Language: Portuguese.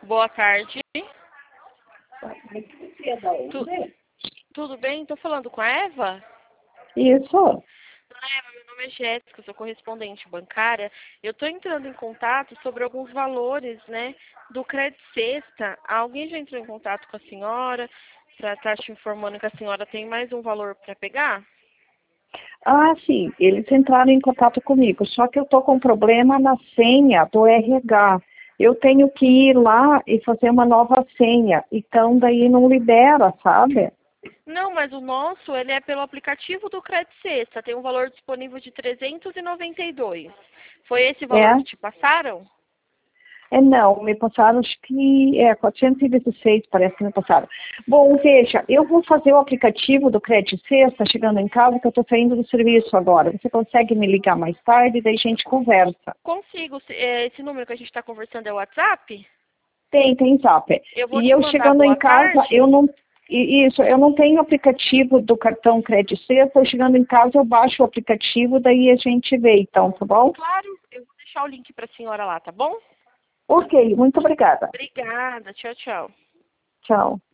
Boa tarde. Tudo bem? Estou falando com a Eva? Isso. Eva, meu nome é Jéssica, sou correspondente bancária. Eu estou entrando em contato sobre alguns valores, né, do Crédito Sexta. Alguém já entrou em contato com a senhora para estar te informando que a senhora tem mais um valor para pegar? Ah, sim, eles entraram em contato comigo, só que eu tô com problema na senha do RH. Eu tenho que ir lá e fazer uma nova senha, então daí não libera, sabe? Não, mas o nosso, ele é pelo aplicativo do Crédito Sexta. Tem um valor disponível de 392. Foi esse valor que te passaram? Não, me passaram, acho que 416, parece que me passaram. Bom, veja, eu vou fazer o aplicativo do Crédito Sexta chegando em casa, que eu estou saindo do serviço agora. Você consegue me ligar mais tarde, daí a gente conversa. Consigo. Esse número que a gente está conversando é o WhatsApp? Tem Zap. Eu vou E te eu mandar chegando em boa casa, tarde. eu não tenho aplicativo do cartão Crédito Sexta, eu chegando em casa eu baixo o aplicativo, daí a gente vê, então, tá bom? Claro, eu vou deixar o link para a senhora lá, tá bom? Ok, muito obrigada. Obrigada. Tchau, tchau. Tchau.